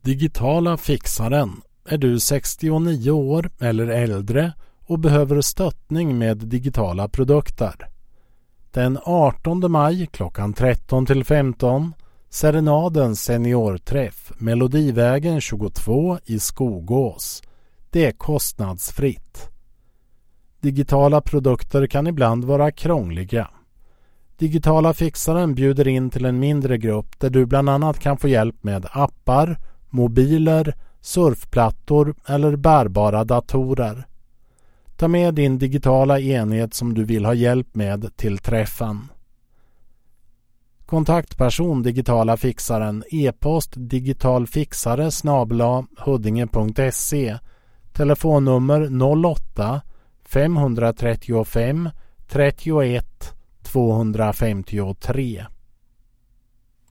Digitala fixaren. Är du 69 år eller äldre och behöver stöttning med digitala produkter? Den 18 maj klockan 13 till 15 Serenadens seniorträff Melodivägen 22 i Skogås. Det är kostnadsfritt. Digitala produkter kan ibland vara krångliga. Digitala fixaren bjuder in till en mindre grupp där du bland annat kan få hjälp med appar, mobiler, surfplattor eller bärbara datorer. Ta med din digitala enhet som du vill ha hjälp med till träffen. Kontaktperson digitala fixaren, e-post digitalfixare@huddinge.se, telefonnummer 08 535 31 253.